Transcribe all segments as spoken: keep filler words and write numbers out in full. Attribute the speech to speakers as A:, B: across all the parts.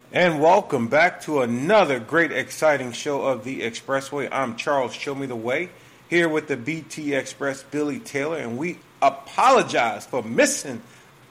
A: And welcome back to another great, exciting show of The Expressway. I'm Charles, Show Me the Way, here with the B T Express, Billy Taylor, and we apologize for missing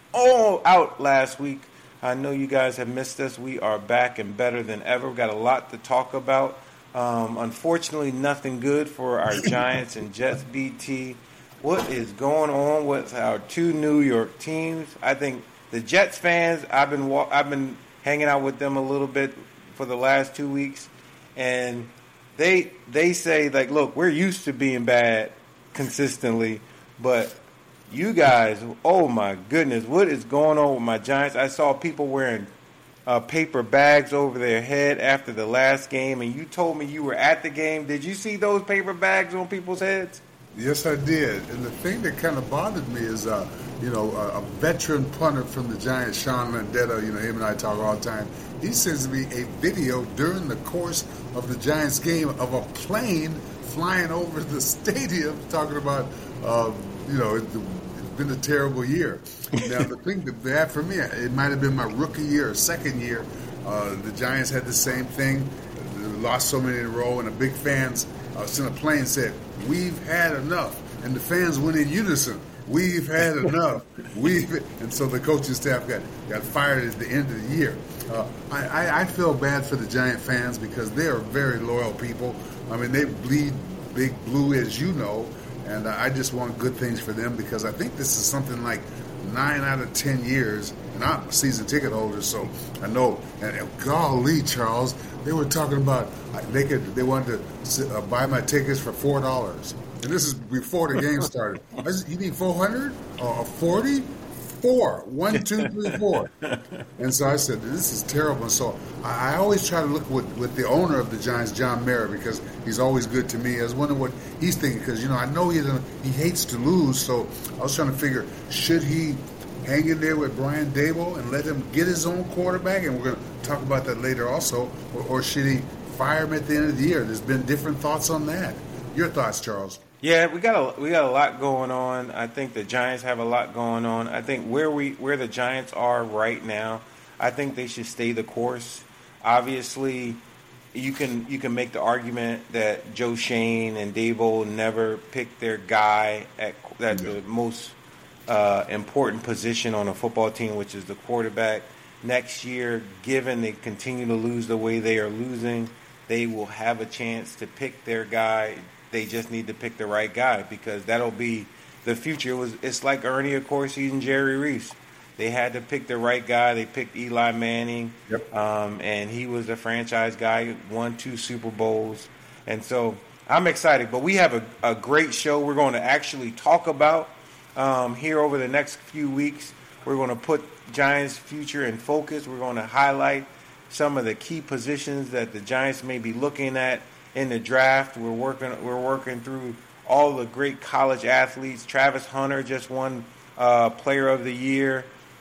A: all out last week. I know you guys have missed us. We are back and better than ever. We've got a lot to talk about. Um, unfortunately, nothing good for our Giants and Jets. B T, what is going on with our two New York teams? I think the Jets fans, I've been I've been hanging out with them a little bit for the last two weeks, and they they say, like, look, we're used to being bad consistently, but you guys, oh my goodness, what is going on with my Giants? I saw people wearing uh, paper bags over their head after the last game, and you told me you were at the game. Did you see those paper bags on people's heads?
B: Yes, I did. And the thing that kind of bothered me is, uh, you know, a, a veteran punter from the Giants, Sean Landeta, you know, him and I talk all the time. He sends me a video during the course of the Giants game of a plane flying over the stadium talking about, uh, you know, it, it's been a terrible year. Now, the thing that they had for me, it might have been my rookie year or second year. Uh, the Giants had the same thing. They lost so many in a row, and the big fans uh, sent a plane and said, "We've had enough." And the fans went in unison. We've had enough. We've and so the coaching staff got, got fired at the end of the year. Uh, I, I, I feel bad for the Giant fans because they are very loyal people. I mean, they bleed big blue, as you know, and I just want good things for them because I think this is something like nine out of ten years, and I'm a season ticket holder, so I know. And, and golly, Charles, they were talking about they could they wanted to uh, buy my tickets for four dollars. And this is before the game started. I said, "You need four hundred or forty? Four. One, two, three, four." And so I said, "This is terrible." And so I, I always try to look with, with the owner of the Giants, John Mara, because he's always good to me. I was wondering what he's thinking because, you know, I know he he hates to lose. So I was trying to figure, should he hang in there with Brian Daboll and let him get his own quarterback? And we're going to talk about that later also. Or, or should he fire him at the end of the year? There's been different thoughts on that. Your thoughts, Charles?
A: Yeah, we got a we got a lot going on. I think the Giants have a lot going on. I think where we where the Giants are right now, I think they should stay the course. Obviously, you can you can make the argument that Joe Shane and Daboll never picked their guy at, at the most uh, important position on a football team, which is the quarterback. Next year, given they continue to lose the way they are losing, they will have a chance to pick their guy. They just need to pick the right guy because that'll be the future. It was it's like Ernie, of course, and Jerry Reese. They had to pick the right guy. They picked Eli Manning,
B: yep.
A: um, and he was a franchise guy, won two Super Bowls. And so I'm excited. But we have a, a great show we're going to actually talk about um, here over the next few weeks. We're going to put Giants' future in focus. We're going to highlight some of the key positions that the Giants may be looking at in the draft. We're working we're working through all the great college athletes. Travis Hunter just won uh, Player of the Year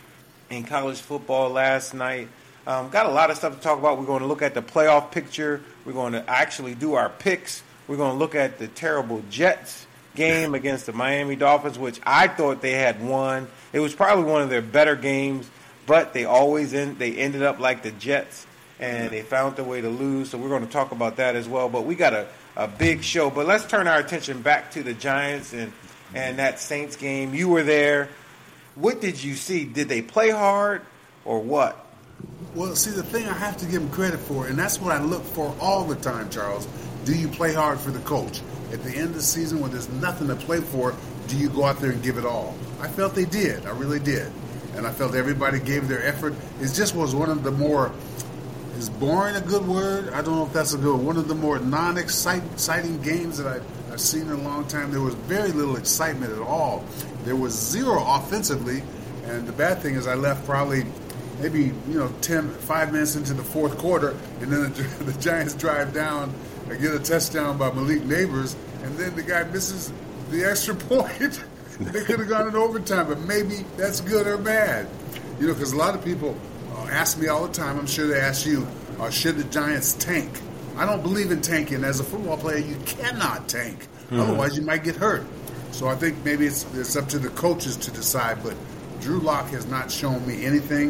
A: in college football last night. Um, got a lot of stuff to talk about. We're going to look at the playoff picture. We're going to actually do our picks. We're going to look at the terrible Jets game against the Miami Dolphins, which I thought they had won. It was probably one of their better games, but they always end, they ended up like the Jets. And they found a way to lose, so we're going to talk about that as well. But we got a, a big show. But let's turn our attention back to the Giants and, and that Saints game. You were there. What did you see? Did they play hard or what?
B: Well, see, the thing I have to give them credit for, and that's what I look for all the time, Charles, do you play hard for the coach? At the end of the season when there's nothing to play for, do you go out there and give it all? I felt they did. I really did. And I felt everybody gave their effort. It just was one of the more... Is boring a good word? I don't know if that's a good one. One of the more non-exciting games that I've, I've seen in a long time. There was very little excitement at all. There was zero offensively. And the bad thing is I left probably maybe, you know, ten, five minutes into the fourth quarter. And then the, the Giants drive down and get a touchdown by Malik Neighbors. And then the guy misses the extra point. They could have gone in overtime. But maybe that's good or bad. You know, because a lot of people... ask me all the time, I'm sure they ask you, uh, should the Giants tank? I don't believe in tanking. As a football player, you cannot tank. Mm-hmm. Otherwise, you might get hurt. So I think maybe it's, it's up to the coaches to decide, but Drew Lock has not shown me anything.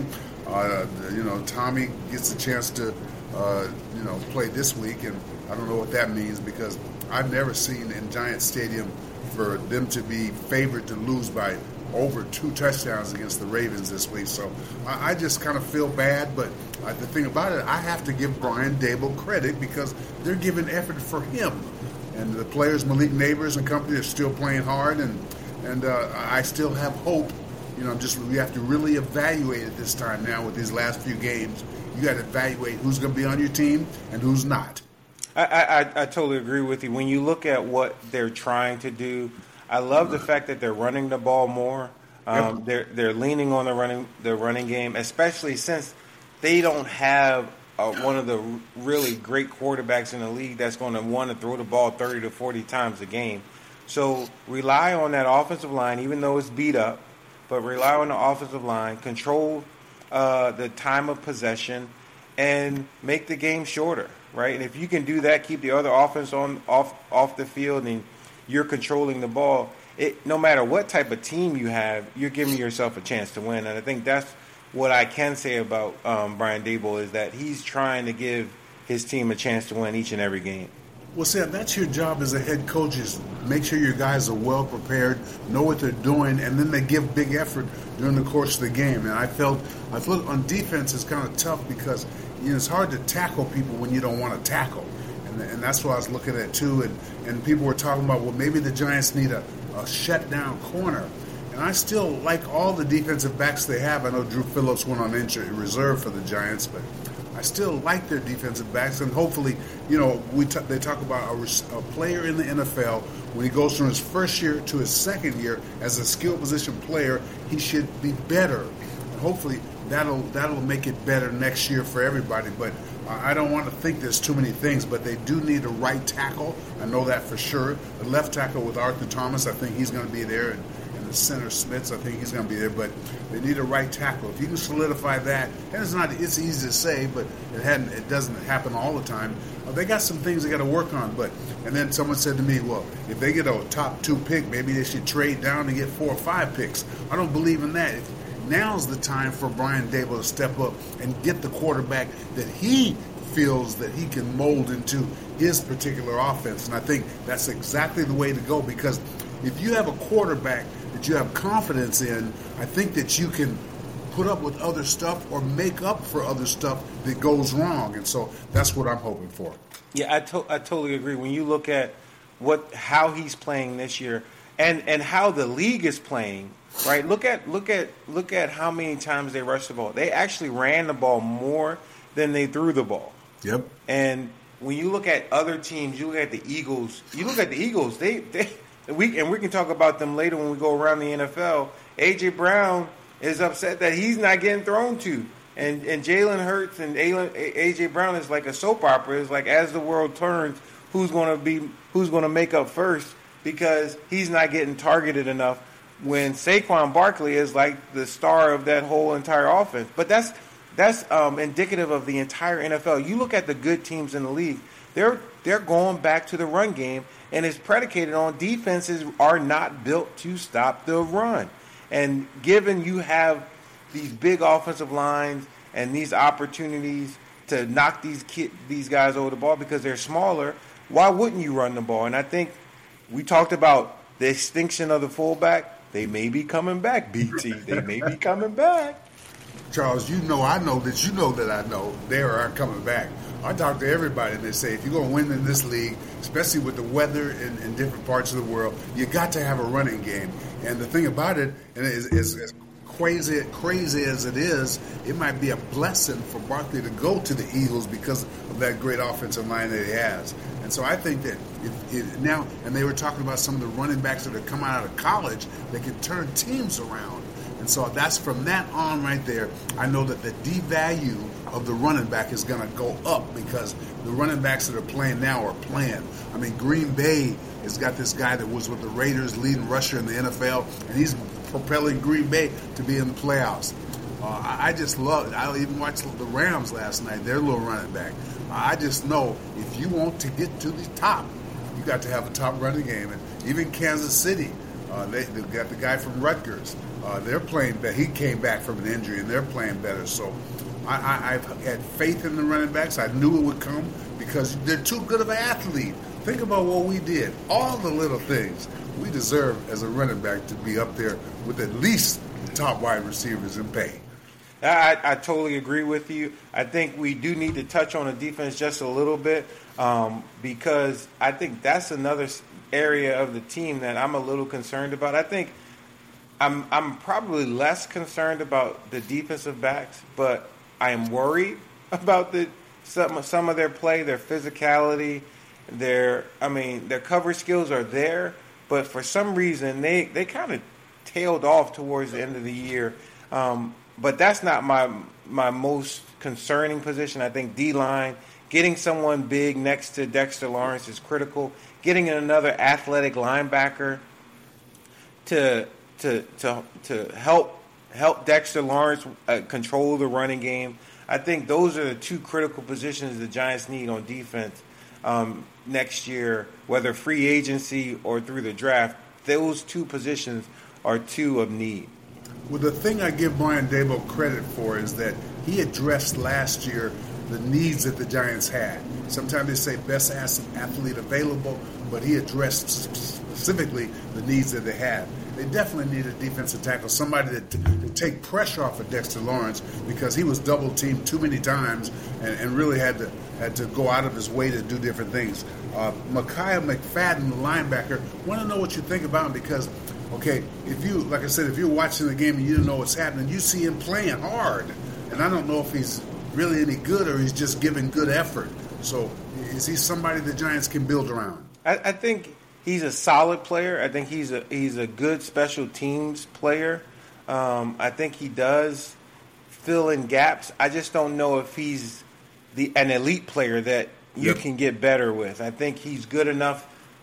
B: Uh, you know, Tommy gets a chance to, uh, you know, play this week, and I don't know what that means because I've never seen in Giant Stadium for them to be favored to lose by over two touchdowns against the Ravens this week. So I, I just kind of feel bad, but uh, the thing about it, I have to give Brian Daboll credit because they're giving effort for him. And the players, Malik Neighbors and company, are still playing hard, and and uh, I still have hope. You know, just we have to really evaluate it this time now with these last few games. You got to evaluate who's going to be on your team and who's not.
A: I, I, I totally agree with you. When you look at what they're trying to do, I love the fact that they're running the ball more. Um, yep. They're they're leaning on the running the running game, especially since they don't have uh, one of the really great quarterbacks in the league that's going to want to throw the ball thirty to forty times a game. So rely on that offensive line, even though it's beat up, but rely on the offensive line, control uh, the time of possession, and make the game shorter, right? And if you can do that, keep the other offense on off off the field, and you're controlling the ball, it no matter what type of team you have, you're giving yourself a chance to win. And I think that's what I can say about um, Brian Daboll is that he's trying to give his team a chance to win each and every game.
B: Well, Sam, that's your job as a head coach is make sure your guys are well prepared, know what they're doing, and then they give big effort during the course of the game. And I felt I felt on defense it's kind of tough because you know, it's hard to tackle people when you don't want to tackle. And, and that's what I was looking at, too. And, and people were talking about, well, maybe the Giants need a, a shut-down corner. And I still like all the defensive backs they have. I know Drew Phillips went on injured reserve for the Giants, but I still like their defensive backs, and hopefully, you know, we t- they talk about a, a player in the N F L, when he goes from his first year to his second year as a skill position player, he should be better. And hopefully that'll that'll make it better next year for everybody. But uh, I don't want to think there's too many things, but they do need a right tackle. I know that for sure. The left tackle with Arthur Thomas, I think he's going to be there, and the center Smiths, I think he's going to be there, but they need a right tackle. If you can solidify that, and it's not it's easy to say, but it hadn't it doesn't happen all the time. Uh, they got some things they got to work on. But and then someone said to me, well, if they get a top two pick, maybe they should trade down and get four or five picks. I don't believe in that. If, now's the time for Brian Daboll to step up and get the quarterback that he feels that he can mold into his particular offense. And I think that's exactly the way to go, because if you have a quarterback that you have confidence in, I think that you can put up with other stuff or make up for other stuff that goes wrong. And so that's what I'm hoping for.
A: Yeah, I, to- I totally agree. When you look at what how he's playing this year and, and how the league is playing, right? Look at look at look at how many times they rushed the ball. They actually ran the ball more than they threw the ball.
B: Yep.
A: And when you look at other teams, you look at the Eagles. You look at the Eagles. They they we and we can talk about them later when we go around the N F L. A J Brown is upset that he's not getting thrown to, and and Jalen Hurts and A J Brown is like a soap opera. It's like as the world turns, who's going to be who's going to make up first, because he's not getting targeted enough. When Saquon Barkley is like the star of that whole entire offense. But that's that's um, indicative of the entire N F L. You look at the good teams in the league, they're they're going back to the run game, and it's predicated on defenses are not built to stop the run. And given you have these big offensive lines and these opportunities to knock these kid, these guys over the ball because they're smaller, why wouldn't you run the ball? And I think we talked about the extinction of the fullback. They may be coming back, B T. They may be coming back.
B: Charles, you know I know that you know that I know they are coming back. I talk to everybody and they say if you're going to win in this league, especially with the weather in, in different parts of the world, you got to have a running game. And the thing about it, and is, is, is crazy crazy as it is, it might be a blessing for Barkley to go to the Eagles because of that great offensive line that he has. And so I think that if, if now, and they were talking about some of the running backs that are coming out of college that can turn teams around. And so that's from that on right there, I know that the D-value of the running back is going to go up because the running backs that are playing now are playing. I mean, Green Bay has got this guy that was with the Raiders, leading rusher in the N F L, and he's propelling Green Bay to be in the playoffs. Uh, I, I just love it. I even watched the Rams last night, their little running back. Uh, I just know if you want to get to the top, you got to have a top running game. And even Kansas City, uh, Uh, they, they've got the guy from Rutgers. Uh, they're playing better. He came back from an injury, and they're playing better. So I, I, I've had faith in the running backs. I knew it would come because they're too good of an athlete. Think about what we did. All the little things. We deserve, as a running back, to be up there with at least top wide receivers in pay.
A: I, I totally agree with you. I think we do need to touch on the defense just a little bit um, because I think that's another area of the team that I'm a little concerned about. I think I'm I'm probably less concerned about the defensive backs, but I am worried about the some some of their play, their physicality, their I mean their coverage skills are there, but for some reason they, they kind of tailed off towards the end of the year. Um, But that's not my my most concerning position. I think D-line, getting someone big next to Dexter Lawrence is critical. Getting another athletic linebacker to to to to help help Dexter Lawrence uh, control the running game. I think those are the two critical positions the Giants need on defense um, next year, whether free agency or through the draft. Those two positions are two of need.
B: Well, the thing I give Brian Daboll credit for is that he addressed last year the needs that the Giants had. Sometimes they say best athlete available, but he addressed specifically the needs that they had. They definitely need a defensive tackle, somebody to, to take pressure off of Dexter Lawrence because he was double teamed too many times and, and really had to had to go out of his way to do different things. Uh, Micaiah McFadden, the linebacker, want to know what you think about him because. Okay, if you, like I said, if you're watching the game and you don't know what's happening, you see him playing hard. And I don't know if he's really any good or he's just giving good effort. So is he somebody the Giants can build around?
A: I, I think he's a solid player. I think he's a he's a good special teams player. Um, I think he does fill in gaps. I just don't know if he's the an elite player that you yep. can get better with. I think he's good enough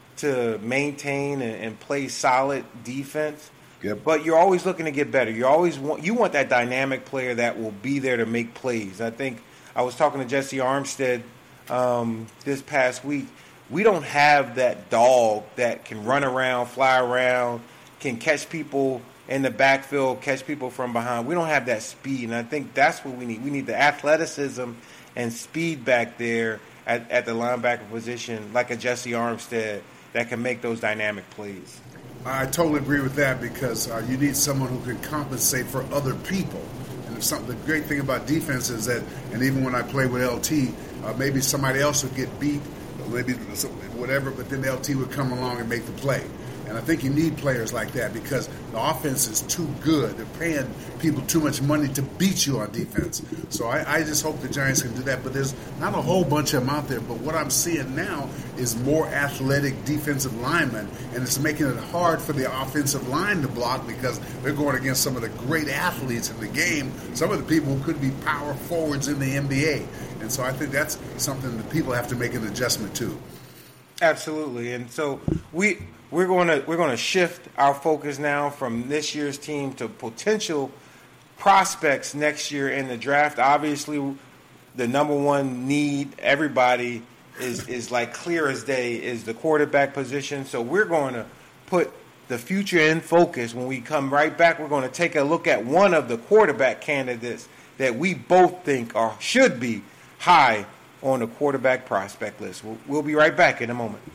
A: to maintain and, and play solid defense.
B: Yep.
A: But you're always looking to get better. You always want you want that dynamic player that will be there to make plays. I think I was talking to Jesse Armstead um, this past week. We don't have that dog that can run around, fly around, can catch people in the backfield, catch people from behind. We don't have that speed, and I think that's what we need. We need the athleticism and speed back there at, at the linebacker position, like a Jesse Armstead, that can make those dynamic plays.
B: I totally agree with that because uh, you need someone who can compensate for other people. And if something, the great thing about defense is that, and even when I play with L T, uh, maybe somebody else would get beat, maybe whatever, but then L T would come along and make the play. And I think you need players like that because the offense is too good. They're paying people too much money to beat you on defense. So I, I just hope the Giants can do that. But there's not a whole bunch of them out there. But what I'm seeing now is more athletic defensive linemen. And it's making it hard for the offensive line to block because they're going against some of the great athletes in the game. Some of the people who could be power forwards in the N B A. And so I think that's something that people have to make an adjustment to.
A: Absolutely. And so we... We're going to we're going to shift our focus now from this year's team to potential prospects next year in the draft. Obviously, the number one need, everybody is is like clear as day, is the quarterback position. So we're going to put the future in focus. When we come right back, we're going to take a look at one of the quarterback candidates that we both think are should be high on the quarterback prospect list. We'll, we'll be right back in a moment.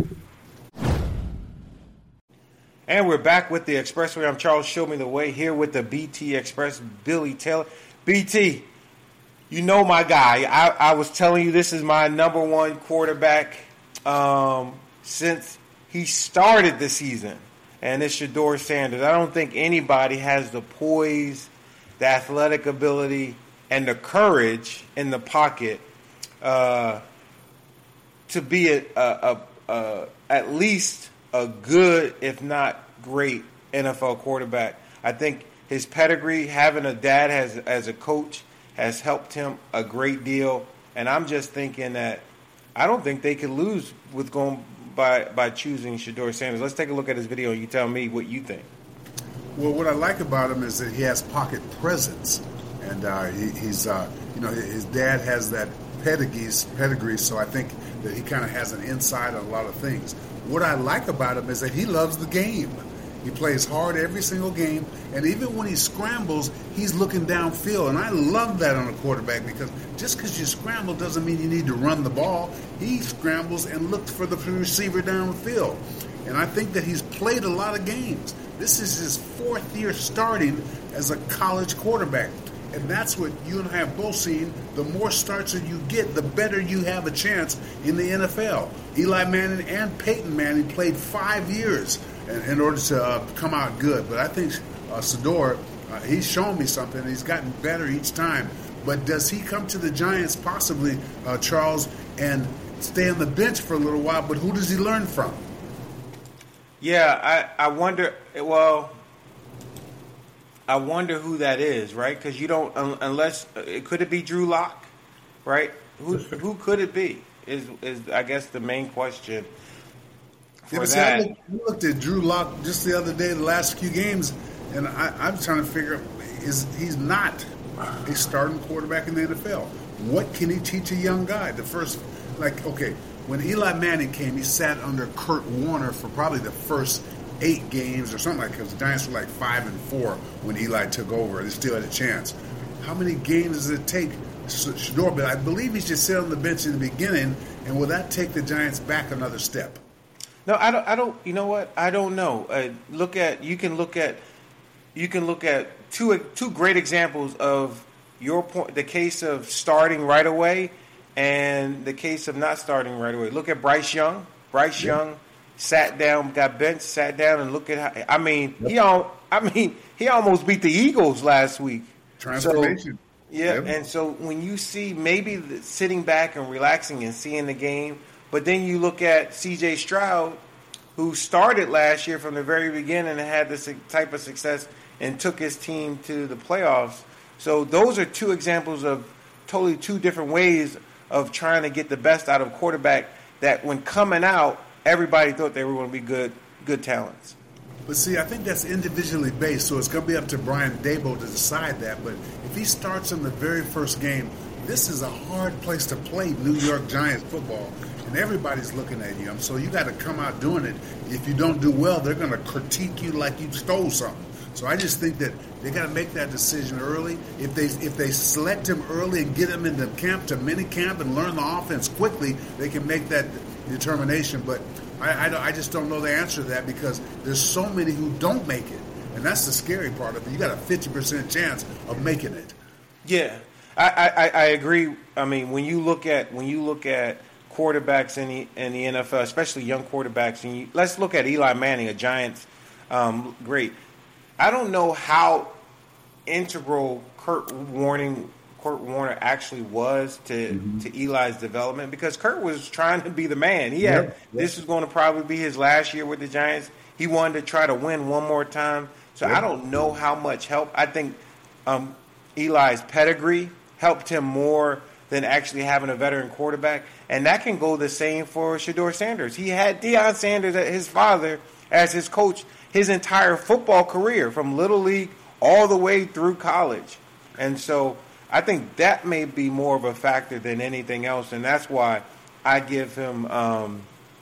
A: And we're back with the Expressway. I'm Charles Show Me the Way here with the B T Express, Billy Taylor. B T, you know my guy. I, I was telling you this is my number one quarterback um, since he started the season, and it's Shedeur Sanders. I don't think anybody has the poise, the athletic ability, and the courage in the pocket uh, to be a, a, a, a, at least a good, if not great, N F L quarterback. I think his pedigree, having a dad as, as a coach, has helped him a great deal. And I'm just thinking that I don't think they could lose with going by by choosing Shedeur Sanders. Let's take a look at his video and you tell me what you think.
B: Well, what I like about him is that he has pocket presence. And uh, he, he's, uh, you know, his dad has that pedigree, pedigree, so I think that he kind of has an insight on a lot of things. What I like about him is that he loves the game. He plays hard every single game, and even when he scrambles, he's looking downfield. And I love that on a quarterback, because just because you scramble doesn't mean you need to run the ball. He scrambles and looks for the receiver downfield. And I think that he's played a lot of games. This is his fourth year starting as a college quarterback. And that's what you and I have both seen. The more starts that you get, the better you have a chance in the N F L. Eli Manning and Peyton Manning played five years in, in order to uh, come out good. But I think uh, Shedeur, uh, he's shown me something. He's gotten better each time. But does he come to the Giants possibly, uh, Charles, and stay on the bench for a little while? But who does he learn from?
A: Yeah, I, I wonder, well... I wonder who that is, right? Because you don't, unless it could it be Drew Lock, right? Who who could it be? Is is I guess the main question for
B: yeah, but
A: that.
B: See, I, looked, I looked at Drew Lock just the other day, the last few games, and I, I'm trying to figure is he's not a starting quarterback in the N F L. What can he teach a young guy? The first, like, okay, when Eli Manning came, he sat under Kurt Warner for probably the first eight games or something like that, because the Giants were like five and four when Eli took over. They still had a chance. How many games does it take? Shedeur, but I believe he should sit on the bench in the beginning, and will that take the Giants back another step?
A: No, I don't. I don't. You know what? I don't know. Uh, look at you can look at you can look at two two great examples of your point. The case of starting right away, and the case of not starting right away. Look at Bryce Young. Bryce yeah. Young. Sat down, got benched, sat down, and look at how. I mean, yep. he all. I mean, he almost beat the Eagles last week.
B: Transformation.
A: So, yeah,
B: yep.
A: And so when you see maybe the, sitting back and relaxing and seeing the game, but then you look at C J Stroud, who started last year from the very beginning and had this type of success and took his team to the playoffs. So those are two examples of totally two different ways of trying to get the best out of a quarterback that when coming out, everybody thought they were going to be good good talents.
B: But see, I think that's individually based, so it's going to be up to Brian Daboll to decide that. But if he starts in the very first game, this is a hard place to play New York Giants football, and everybody's looking at you. So you got to come out doing it. If you don't do well, they're going to critique you like you stole something. So I just think that they got to make that decision early. If they if they select him early and get him into camp to mini camp and learn the offense quickly, they can make that determination. But I, I, I just don't know the answer to that, because there's so many who don't make it, and that's the scary part of it. You got a fifty percent chance of making it.
A: Yeah, I, I, I agree. I mean, when you look at when you look at quarterbacks in the in the N F L, especially young quarterbacks, and you, let's look at Eli Manning, a Giants um, great. I don't know how integral Kurt Warning. Kurt Warner actually was to, mm-hmm. to Eli's development, because Kurt was trying to be the man. He had yep, yep. This was going to probably be his last year with the Giants. He wanted to try to win one more time. So yep. I don't know how much help. I think um, Eli's pedigree helped him more than actually having a veteran quarterback, and that can go the same for Shedeur Sanders. He had Deion Sanders, his father, as his coach his entire football career, from Little League all the way through college, and so I think that may be more of a factor than anything else, and that's why I give him um,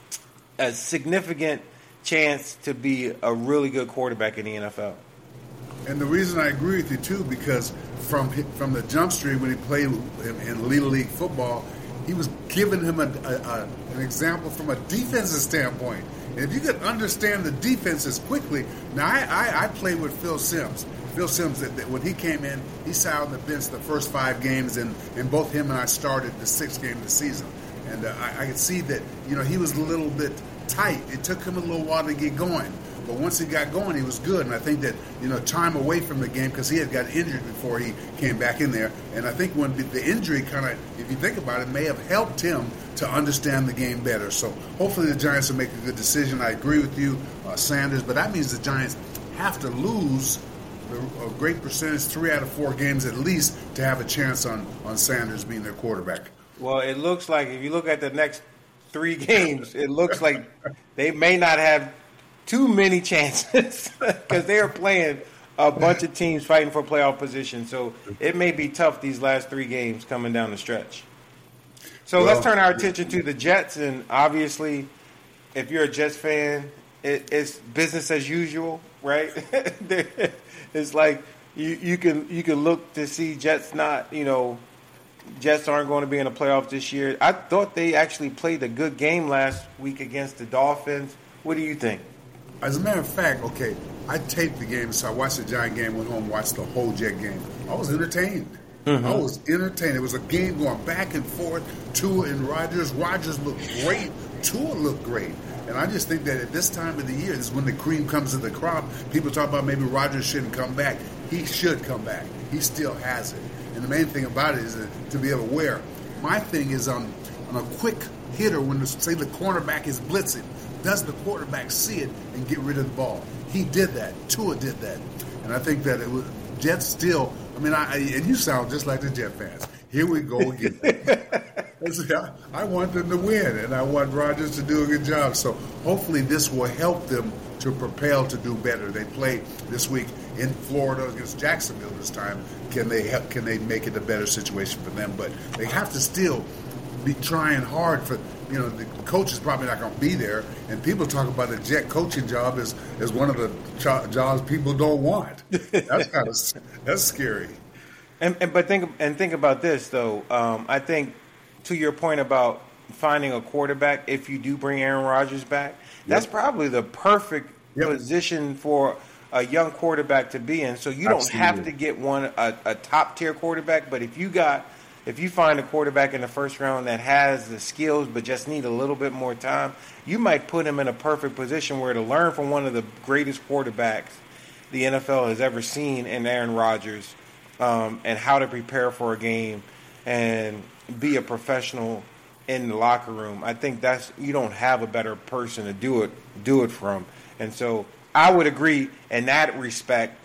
A: a significant chance to be a really good quarterback in the N F L.
B: And the reason I agree with you, too, because from from the jump street when he played in, in Little League football, he was giving him a, a, a, an example from a defensive standpoint. And if you could understand the defenses quickly, now I, I, I played with Phil Simms. Phil Simms, that, that when he came in, he sat on the bench the first five games, and, and both him and I started the sixth game of the season. And uh, I, I could see that, you know, he was a little bit tight. It took him a little while to get going. But once he got going, he was good. And I think that, you know, time away from the game, because he had got injured before he came back in there. And I think when the injury kind of, if you think about it, may have helped him to understand the game better. So hopefully the Giants will make a good decision. I agree with you, uh, Sanders. But that means the Giants have to lose a great percentage, three out of four games at least, to have a chance on, on Sanders being their quarterback.
A: Well, it looks like if you look at the next three games, it looks like they may not have too many chances, because they are playing a bunch of teams fighting for playoff position. So it may be tough these last three games coming down the stretch. So well, let's turn our attention to the Jets. And obviously, if you're a Jets fan, it, it's business as usual, right? It's like you, you can you can look to see Jets not, you know, Jets aren't going to be in the playoffs this year. I thought they actually played a good game last week against the Dolphins. What do you think?
B: As a matter of fact, okay, I taped the game, so I watched the Giant game, went home, watched the whole Jet game. I was entertained. Mm-hmm. I was entertained. It was a game going back and forth. Tua and Rodgers. Rodgers looked great. Tua looked great. And I just think that at this time of the year, this is when the cream comes to the crop. People talk about maybe Rodgers shouldn't come back. He should come back. He still has it. And the main thing about it is to be aware. My thing is on, on a quick hitter when, the, say, the cornerback is blitzing. Does the quarterback see it and get rid of the ball? He did that. Tua did that. And I think that it was Jets still, I mean, I, and you sound just like the Jet fans. Here we go again. I want them to win, and I want Rodgers to do a good job. So hopefully this will help them to propel to do better. They play this week in Florida against Jacksonville this time. Can they help, can they make it a better situation for them? But they have to still be trying hard for, you know, the coach is probably not going to be there. And people talk about the Jet coaching job as, as one of the cho- jobs people don't want. That's kind of that's scary.
A: And, and but think and think about this though. Um, I think to your point about finding a quarterback, if you do bring Aaron Rodgers back, that's yep. probably the perfect yep. position for a young quarterback to be in. So you don't Absolutely. have to get one a, a top tier quarterback, but if you got if you find a quarterback in the first round that has the skills but just need a little bit more time, you might put him in a perfect position where to learn from one of the greatest quarterbacks the N F L has ever seen in Aaron Rodgers. Um, and how to prepare for a game and be a professional in the locker room. I think that's you don't have a better person to do it do it from. And so I would agree in that respect.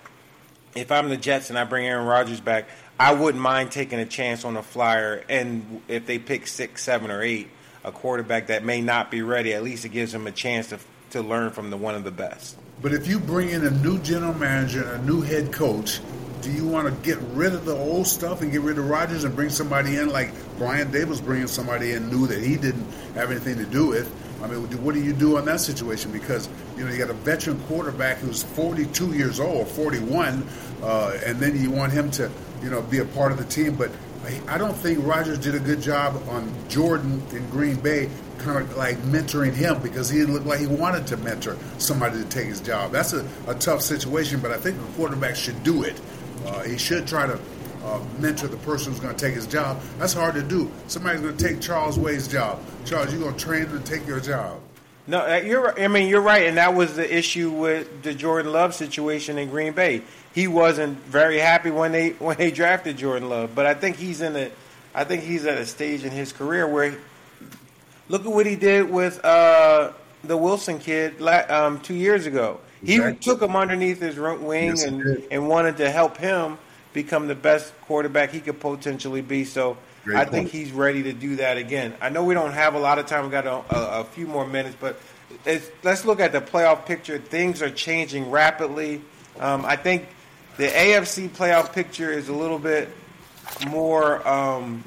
A: If I'm the Jets and I bring Aaron Rodgers back, I wouldn't mind taking a chance on a flyer. And if they pick six, seven, or eight, a quarterback that may not be ready, at least it gives them a chance to to learn from the one of the best.
B: But if you bring in a new general manager and a new head coach, do you want to get rid of the old stuff and get rid of Rodgers and bring somebody in like Brian Daboll's bringing somebody in new that he didn't have anything to do with? I mean, what do you do on that situation? Because, you know, you got a veteran quarterback who's forty-two years old or forty-one, uh, and then you want him to, you know, be a part of the team. But I don't think Rodgers did a good job on Jordan in Green Bay, kind of like mentoring him because he didn't look like he wanted to mentor somebody to take his job. That's a, a tough situation, but I think the quarterback should do it. Uh, he should try to uh, mentor the person who's going to take his job. That's hard to do. Somebody's going to take Charles Wade's job. Charles, you're going to train him to take your job.
A: No, you're. I mean, you're right, and that was the issue with the Jordan Love situation in Green Bay. He wasn't very happy when they when they drafted Jordan Love, but I think he's in a, I think he's at a stage in his career where, look at what he did with uh, the Wilson kid um, two years ago. Exactly. He took him underneath his wing yes, and, and wanted to help him become the best quarterback he could potentially be. So Great I point. think he's ready to do that again. I know we don't have a lot of time. We've got a, a, a few more minutes, but it's, let's look at the playoff picture. Things are changing rapidly. Um, I think the A F C playoff picture is a little bit more um,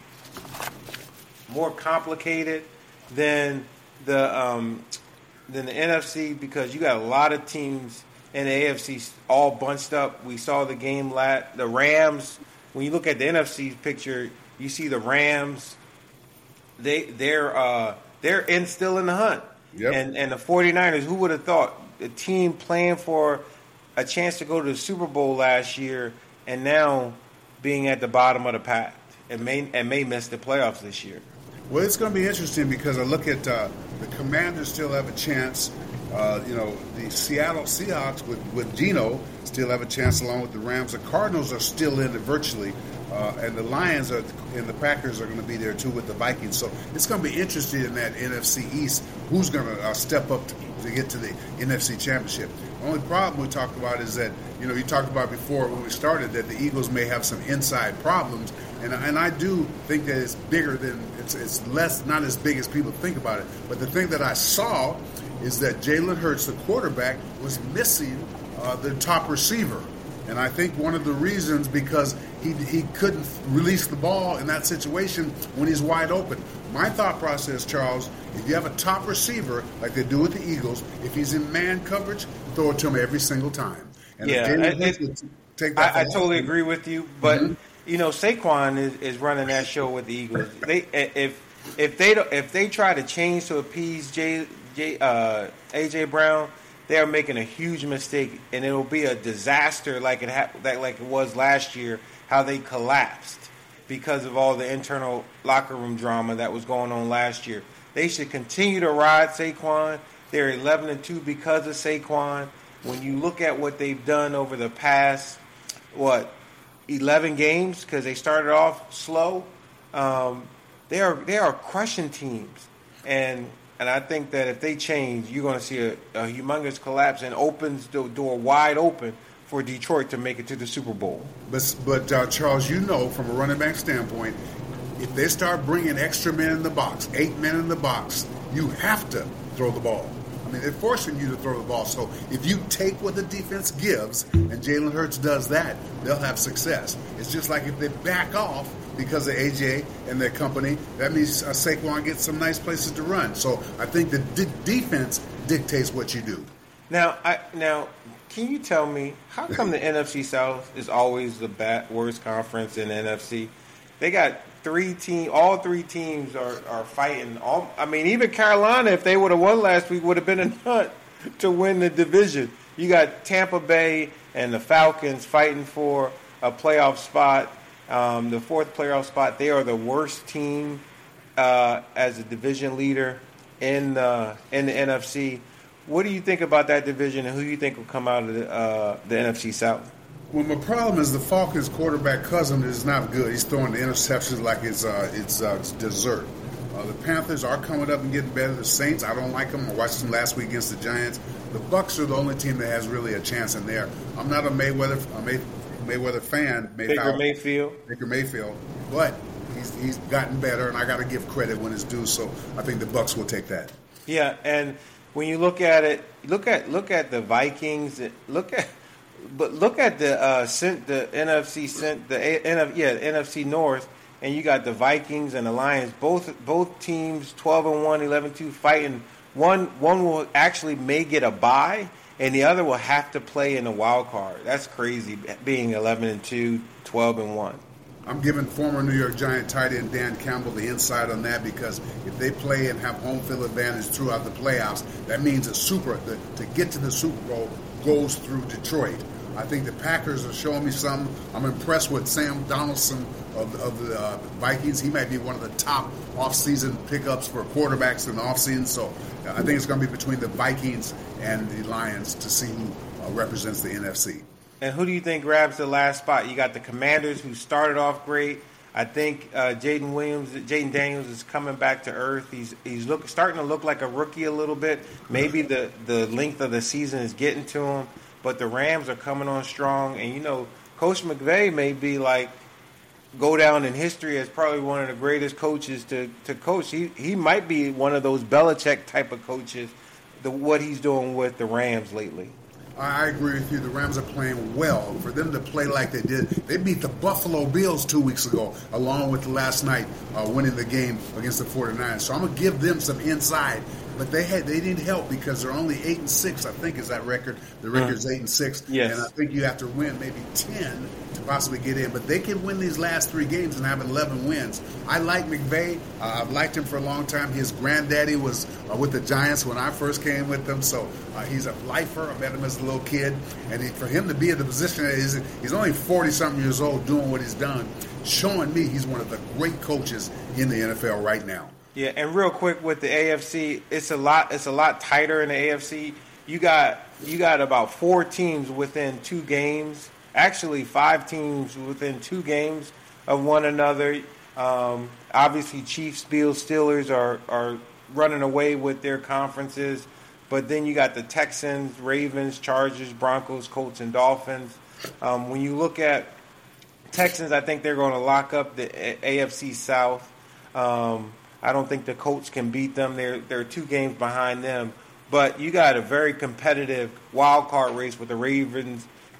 A: more complicated than the um, – than the N F C because you got a lot of teams in the A F C all bunched up. We saw the game lat the Rams. When you look at the N F C picture, you see the Rams. They they're uh, they're in still in the hunt. Yep. And and the 49ers, who would have thought the team playing for a chance to go to the Super Bowl last year and now being at the bottom of the pack and may and may miss the playoffs this year.
B: Well, it's going to be interesting because I look at uh, the Commanders still have a chance. Uh, you know, the Seattle Seahawks with, with Geno still have a chance along with the Rams. The Cardinals are still in it virtually. Uh, and the Lions are, and the Packers are going to be there too with the Vikings. So it's going to be interesting in that N F C East who's going to uh, step up to, to get to the N F C Championship. The only problem we talked about is that, you know, you talked about before when we started that the Eagles may have some inside problems. And, and I do think that it's bigger than, it's, it's less, not as big as people think about it. But the thing that I saw is that Jalen Hurts, the quarterback, was missing uh, the top receiver. And I think one of the reasons because he he couldn't release the ball in that situation when he's wide open. My thought process, Charles, if you have a top receiver like they do with the Eagles, if he's in man coverage, throw it to him every single time. And
A: yeah,
B: if
A: it,
B: it, take that
A: I, I totally agree with you. But mm-hmm. you know, Saquon is, is running that show with the Eagles. They if if they don't, if they try to change to appease J, J, uh, A J Brown, they are making a huge mistake, and it'll be a disaster like it ha- like it was last year. How they collapsed because of all the internal locker room drama that was going on last year. They should continue to ride Saquon. They're eleven and two because of Saquon. When you look at what they've done over the past, what, eleven games, because they started off slow, um, they are they are crushing teams. And and I think that if they change, you're going to see a, a humongous collapse and opens the door wide open for Detroit to make it to the Super Bowl.
B: But, but uh, Charles, you know, from a running back standpoint, if they start bringing extra men in the box, eight men in the box, you have to throw the ball. I mean, they're forcing you to throw the ball. So if you take what the defense gives, and Jalen Hurts does that, they'll have success. It's just like if they back off because of A J and their company, that means uh, Saquon gets some nice places to run. So I think the d- defense dictates what you do.
A: Now, I now. Can you tell me how come the N F C South is always the bad, worst conference in the N F C? They got three teams. All three teams are, are fighting. All, I mean, even Carolina, if they would have won last week, would have been enough to win the division. You got Tampa Bay and the Falcons fighting for a playoff spot, um, the fourth playoff spot. They are the worst team uh, as a division leader in the in the N F C. What do you think about that division, and who do you think will come out of the, uh, the N F C South?
B: Well, my problem is the Falcons' quarterback cousin is not good. He's throwing the interceptions like it's uh, it's, uh, it's dessert. Uh, the Panthers are coming up and getting better. The Saints, I don't like them. I watched them last week against the Giants. The Bucs are the only team that has really a chance in there. I'm not a Mayweather a May, Mayweather fan.
A: Mayfield. Baker Mayfield.
B: Baker Mayfield, but he's he's gotten better, and I got to give credit when it's due. So I think the Bucs will take that.
A: Yeah, and when you look at it, look at look at the Vikings. Look at, but look at the uh, the N F C the N F, yeah the N F C North, and you got the Vikings and the Lions. Both both teams twelve and one, eleven and two fighting. One one will actually may get a bye, and the other will have to play in the wild card. That's crazy, being eleven and two, twelve and one.
B: I'm giving former New York Giant tight end Dan Campbell the insight on that because if they play and have home field advantage throughout the playoffs, that means a super the, to get to the Super Bowl goes through Detroit. I think the Packers are showing me some. I'm impressed with Sam Donaldson of, of the uh, Vikings. He might be one of the top offseason pickups for quarterbacks in the offseason. So I think it's going to be between the Vikings and the Lions to see who uh, represents the N F C.
A: And who do you think grabs the last spot? You got the Commanders, who started off great. I think uh, Jaden Williams, Jaden Daniels is coming back to earth. He's he's look, starting to look like a rookie a little bit. Maybe the, the length of the season is getting to him. But the Rams are coming on strong. And, you know, Coach McVay may be like, go down in history as probably one of the greatest coaches to, to coach. He he might be one of those Belichick type of coaches, the what he's doing with the Rams lately.
B: I agree with you. The Rams are playing well. For them to play like they did, they beat the Buffalo Bills two weeks ago, along with last night uh, winning the game against the forty-niners. So I'm going to give them some inside. But they had they need help because they're only eight and six. I think is that record. The record's eight and six.
A: Yes.
B: And I think you have to win maybe ten to possibly get in. But they can win these last three games and have eleven wins. I like McVay. Uh, I've liked him for a long time. His granddaddy was uh, with the Giants when I first came with them, so uh, he's a lifer. I met him as a little kid, and he, for him to be in the position that he's, he's only forty something years old doing what he's done, showing me he's one of the great coaches in the N F L right now.
A: Yeah, and real quick with the A F C, it's a lot. It's a lot tighter in the A F C. You got you got about four teams within two games. Actually, five teams within two games of one another. Um, obviously, Chiefs, Bills, Steelers are are running away with their conferences, but then you got the Texans, Ravens, Chargers, Broncos, Colts, and Dolphins. Um, when you look at Texans, I think they're going to lock up the A F C South. Um, I don't think the Colts can beat them. They're they're two games behind them. But you got a very competitive wild card race with the Ravens,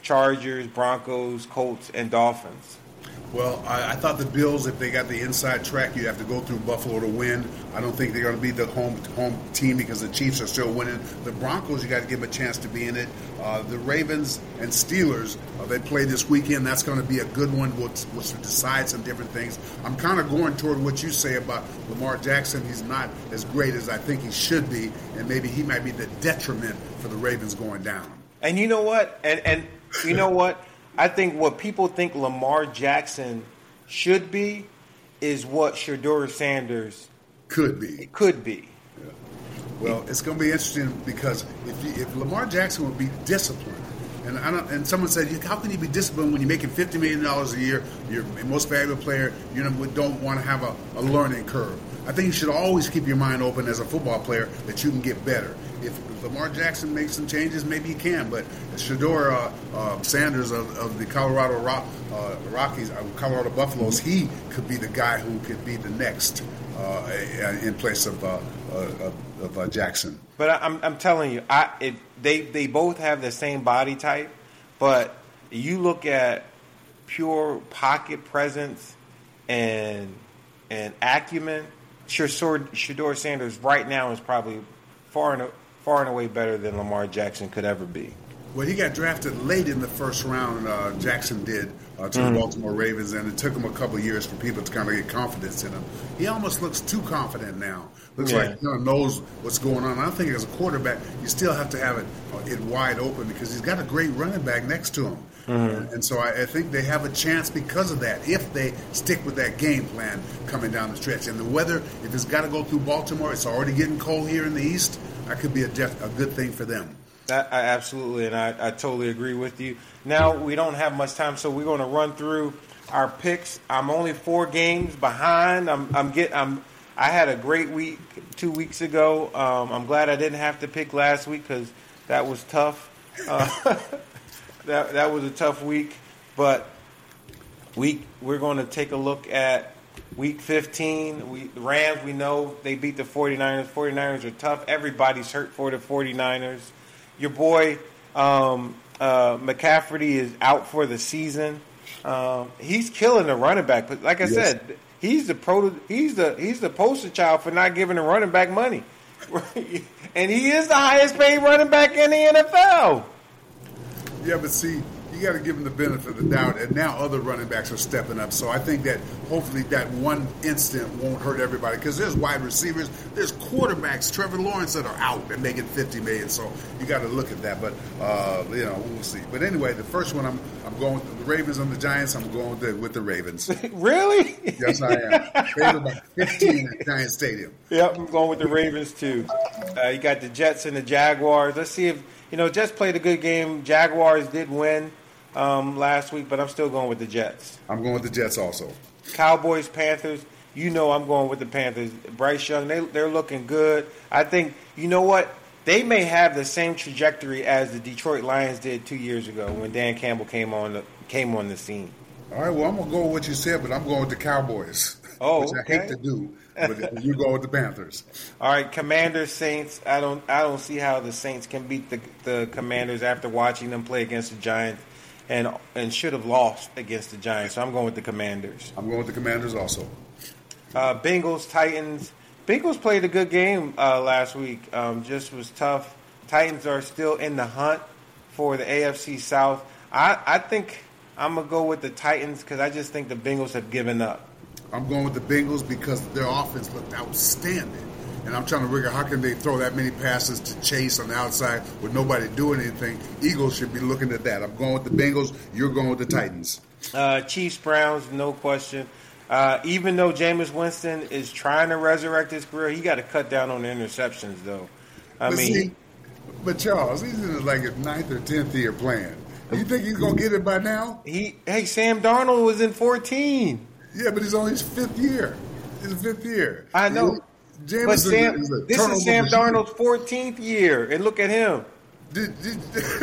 A: Chargers, Broncos, Colts, and Dolphins.
B: Well, I, I thought the Bills, if they got the inside track, you have to go through Buffalo to win. I don't think they're going to be the home home team because the Chiefs are still winning. The Broncos, you got to give them a chance to be in it. Uh, the Ravens and Steelers, uh, they play this weekend. That's going to be a good one, which, which will decide some different things. I'm kind of going toward what you say about Lamar Jackson. He's not as great as I think he should be, and maybe he might be the detriment for the Ravens going down.
A: And you know what? And and you know what? I think what people think Lamar Jackson should be is what Shedeur Sanders
B: could be.
A: Could be.
B: Yeah. Well, it's going to be interesting because if you, if Lamar Jackson would be disciplined, and I don't, and someone said, how can you be disciplined when you're making fifty million dollars a year, you're a most valuable player, you know, don't want to have a, a learning curve. I think you should always keep your mind open as a football player that you can get better. If Lamar Jackson makes some changes, maybe he can. But Shedeur uh, uh, Sanders of, of the Colorado Rock, uh, Rockies, uh, Colorado Buffaloes, he could be the guy who could be the next uh, in place of uh, uh, of uh, Jackson.
A: But I'm I'm telling you, I it, they they both have the same body type, but you look at pure pocket presence and and acumen. Shedeur, Shedeur Sanders right now is probably far and far and away better than Lamar Jackson could ever be.
B: Well, he got drafted late in the first round. Uh, Jackson did uh, to mm-hmm. the Baltimore Ravens, and it took him a couple of years for people to kind of get confidence in him. He almost looks too confident now. Looks yeah. like he kind of knows what's going on. I think as a quarterback, you still have to have it, uh, it wide open because he's got a great running back next to him. Mm-hmm. And, and so I, I think they have a chance because of that, if they stick with that game plan coming down the stretch. And the weather, if it's got to go through Baltimore, it's already getting cold here in the East, that could be a, a good thing for them.
A: I, I absolutely, and I, I totally agree with you. Now, we don't have much time, so we're going to run through our picks. I'm only four games behind. I'm, I'm get, I'm, I had a great week two weeks ago. Um, I'm glad I didn't have to pick last week because that was tough. Uh, that that was a tough week, but we we're going to take a look at week fifteen. We the Rams, we know they beat the 49ers. 49ers are tough. Everybody's hurt for the 49ers. Your boy um, uh, McCaffrey is out for the season. Um, he's killing the running back, but like I yes. said, he's the pro. He's the he's the poster child for not giving the running back money, and he is the highest paid running back in the N F L.
B: Yeah, but see, you got to give him the benefit of the doubt, and now other running backs are stepping up. So I think that hopefully that one instant won't hurt everybody because there's wide receivers, there's quarterbacks, Trevor Lawrence that are out and making fifty million. So you got to look at that. But uh, you know, we'll see. But anyway, the first one I'm I'm going with the Ravens and the Giants. I'm going with the, with the Ravens.
A: Really?
B: Yes, I am. Favored by fifteen at Giant Stadium.
A: Yep, I'm going with the Ravens too. Uh, you got the Jets and the Jaguars. Let's see if. You know, Jets played a good game. Jaguars did win um, last week, but I'm still going with the Jets.
B: I'm going with the Jets also.
A: Cowboys, Panthers. You know I'm going with the Panthers. Bryce Young, they, they're looking good. I think, you know what? They may have the same trajectory as the Detroit Lions did two years ago when Dan Campbell came on the, came on the scene.
B: All right, well, I'm going to go with what you said, but I'm going with the Cowboys.
A: Oh,
B: which
A: okay.
B: I hate to do, but you go with the Panthers.
A: All right, Commanders, Saints. I don't, I don't see how the Saints can beat the the Commanders after watching them play against the Giants, and and should have lost against the Giants. So I'm going with the Commanders.
B: I'm going with the Commanders also.
A: Uh, Bengals, Titans. Bengals played a good game uh, last week. Um, just was tough. Titans are still in the hunt for the A F C South. I, I think I'm gonna go with the Titans because I just think the Bengals have given up.
B: I'm going with the Bengals because their offense looked outstanding. And I'm trying to figure out how can they throw that many passes to Chase on the outside with nobody doing anything. Eagles should be looking at that. I'm going with the Bengals. You're going with the Titans.
A: Uh, Chiefs, Browns, no question. Uh, even though Jameis Winston is trying to resurrect his career, he got to cut down on the interceptions, though. I
B: but
A: mean,
B: see, but Charles, he's in like his ninth or tenth year playing. You think he's going to get it by now?
A: He, hey, Sam Darnold was in fourteen.
B: Yeah, but he's on his fifth year. His fifth year.
A: I know.
B: James
A: but Sam,
B: is a, is a
A: this is Sam machine. Darnold's fourteenth year, and look at him.
B: Did, did,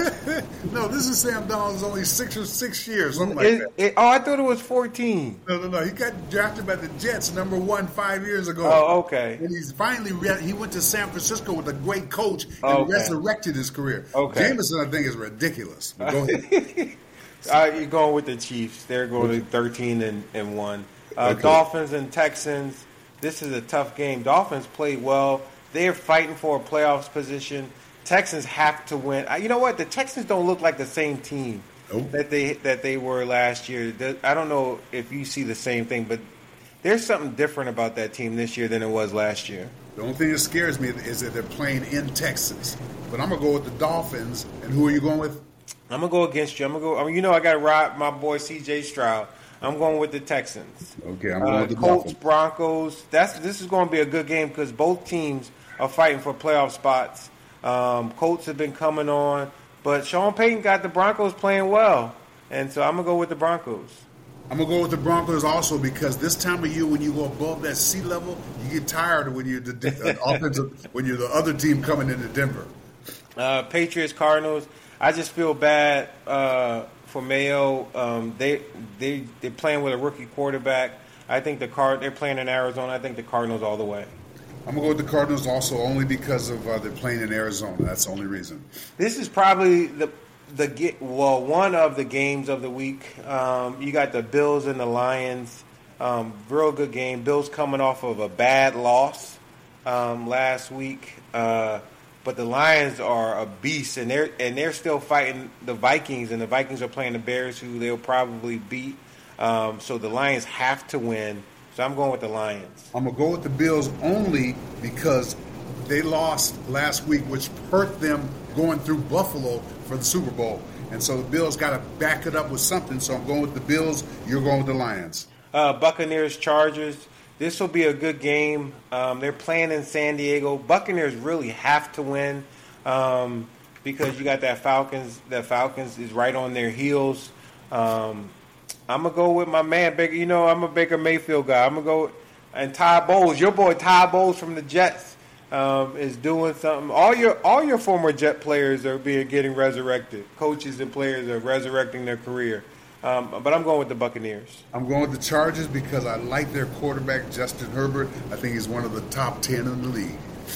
B: no, this is Sam Donald's only six or six years, something like
A: it,
B: that.
A: It, oh, I thought it was fourteen.
B: No, no, no. He got drafted by the Jets, number one, five years ago.
A: Oh, okay.
B: And he's finally re- he went to San Francisco with a great coach and
A: okay.
B: resurrected his career.
A: Okay.
B: Jameson, I think, is ridiculous. But go ahead.
A: uh, you're going with the Chiefs. They're going to thirteen and, and one. Uh,
B: okay.
A: Dolphins and Texans. This is a tough game. Dolphins played well. They're fighting for a playoffs position. Texans have to win. You know what? The Texans don't look like the same team
B: nope.
A: that they that they were last year. I don't know if you see the same thing, but there's something different about that team this year than it was last year.
B: The only thing that scares me is that they're playing in Texas. But I'm going to go with the Dolphins. And who are you going with?
A: I'm going to go against you. I'm going to go. I mean, you know, I got to ride my boy C J Stroud. I'm going with the Texans.
B: Okay, I'm going
A: uh,
B: with the
A: Colts,
B: Dolphins.
A: Broncos. That's this is going to be a good game because both teams are fighting for playoff spots. Um, Colts have been coming on, but Sean Payton got the Broncos playing well, and so I'm gonna go with the Broncos.
B: I'm gonna go with the Broncos also because this time of year, when you go above that sea level, you get tired when you're the uh, offensive when you're the other team coming into Denver.
A: Uh, Patriots, Cardinals. I just feel bad uh, for Mayo. Um, they they they're playing with a rookie quarterback. I think the Card they're playing in Arizona. I think the Cardinals all the way.
B: I'm going to go with the Cardinals also only because of uh, they're playing in Arizona. That's the only reason.
A: This is probably the the well one of the games of the week. Um, you got the Bills and the Lions. Um, real good game. Bills coming off of a bad loss um, last week, uh, but the Lions are a beast, and they're and they're still fighting the Vikings, and the Vikings are playing the Bears, who they'll probably beat. Um, so the Lions have to win. So I'm going with the Lions.
B: I'm going to go with the Bills only because they lost last week, which hurt them going through Buffalo for the Super Bowl. And so the Bills got to back it up with something. So I'm going with the Bills. You're going with the Lions.
A: Uh, Buccaneers, Chargers. This will be a good game. Um, they're playing in San Diego. Buccaneers really have to win um, because you got that Falcons. That Falcons is right on their heels. Um, I'm going to go with my man, Baker. You know, I'm a Baker Mayfield guy. I'm going to go – and Ty Bowles, your boy Ty Bowles from the Jets um, is doing something. All your all your former Jet players are being getting resurrected. Coaches and players are resurrecting their career. Um, but I'm going with the Buccaneers.
B: I'm going with the Chargers because I like their quarterback, Justin Herbert. I think he's one of the top ten in the league.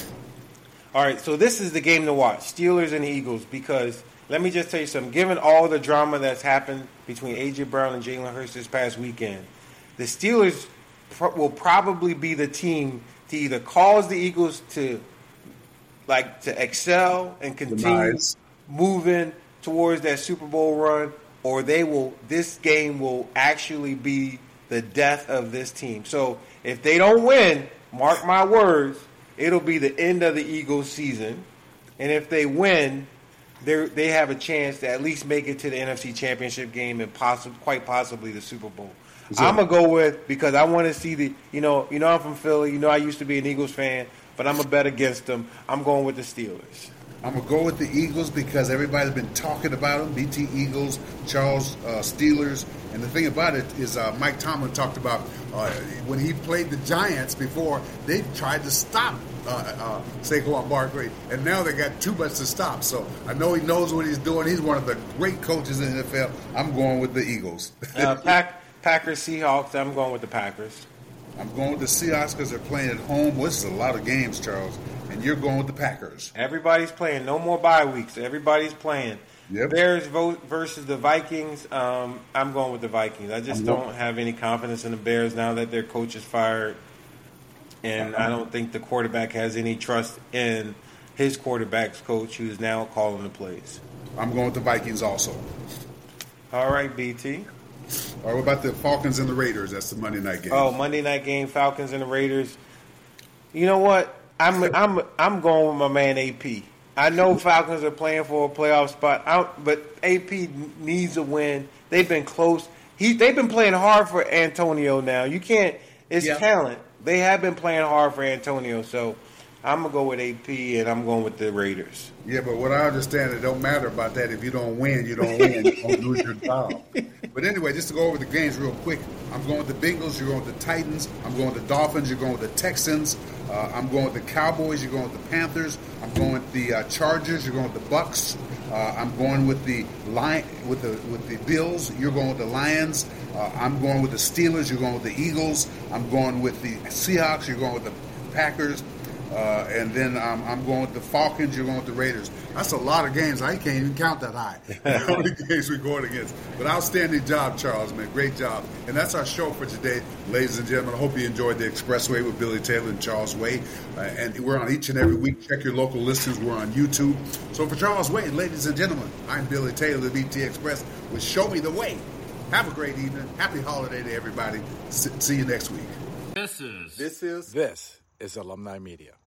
A: All right, so this is the game to watch, Steelers and Eagles, because – let me just tell you something. Given all the drama that's happened between A J. Brown and Jalen Hurts this past weekend, the Steelers pr- will probably be the team to either cause the Eagles to like to excel and continue
B: Demise.
A: moving towards that Super Bowl run, or they will. This game will actually be the death of this team. So if they don't win, mark my words, it'll be the end of the Eagles season. And if they win, they they have a chance to at least make it to the N F C Championship game and possibly, quite possibly the Super Bowl. So, I'm gonna go with because I want to see the you know you know I'm from Philly. You know I used to be an Eagles fan, but I'm a bet against them. I'm going with the Steelers.
B: I'm gonna go with the Eagles because everybody's been talking about them. B T Eagles, Charles uh, Steelers, and the thing about it is uh, Mike Tomlin talked about uh, when he played the Giants before. They tried to stop uh, uh, Saquon Barkley, and now they got too much to stop. So I know he knows what he's doing. He's one of the great coaches in the N F L. I'm going with the Eagles.
A: uh, Pack, Packers, Seahawks. I'm going with the Packers.
B: I'm going with the Seahawks because they're playing at home. Well, this is a lot of games, Charles. And you're going with the Packers.
A: Everybody's playing. No more bye weeks. Everybody's playing.
B: Yep.
A: Bears vote versus the Vikings. Um, I'm going with the Vikings. I just
B: I'm
A: don't
B: going.
A: have any confidence in the Bears now that their coach is fired. And I don't think the quarterback has any trust in his quarterback's coach, who is now calling the plays.
B: I'm going with the Vikings also.
A: All right, B T.
B: All right, what about the Falcons and the Raiders? That's the Monday night game.
A: Oh, Monday night game, Falcons and the Raiders. You know what? I'm I'm I'm going with my man A P. I know Falcons are playing for a playoff spot, I, but A P needs a win. They've been close. He they've been playing hard for Antonio now. You can't. It's
B: yeah.
A: talent. They have been playing hard for Antonio. So I'm gonna go with A P, and I'm going with the Raiders.
B: Yeah, but what I understand, it don't matter about that. If you don't win, you don't win. You don't lose your job. But anyway, just to go over the games real quick, I'm going with the Bengals. You're going with the Titans. I'm going with the Dolphins. You're going with the Texans. Uh, I'm going with the Cowboys. You're going with the Panthers. I'm going with the uh, Chargers. You're going with the Bucks. Uh, I'm going with the Lion, with the with the Bills. You're going with the Lions. Uh, I'm going with the Steelers. You're going with the Eagles. I'm going with the Seahawks. You're going with the Packers. Uh, and then um, I'm going with the Falcons. You're going with the Raiders. That's a lot of games. I can't even count that high. How many games we're going against? But outstanding job, Charles, man. Great job. And that's our show for today, ladies and gentlemen. I hope you enjoyed the Expressway with Billy Taylor and Charles Way. Uh, and we're on each and every week. Check your local listings. We're on YouTube. So for Charles Way, ladies and gentlemen, I'm Billy Taylor, the B T Express, with Show Me the Way. Have a great evening. Happy holiday to everybody. S- see you next week.
C: This is
D: This is
E: This is Alumni Media.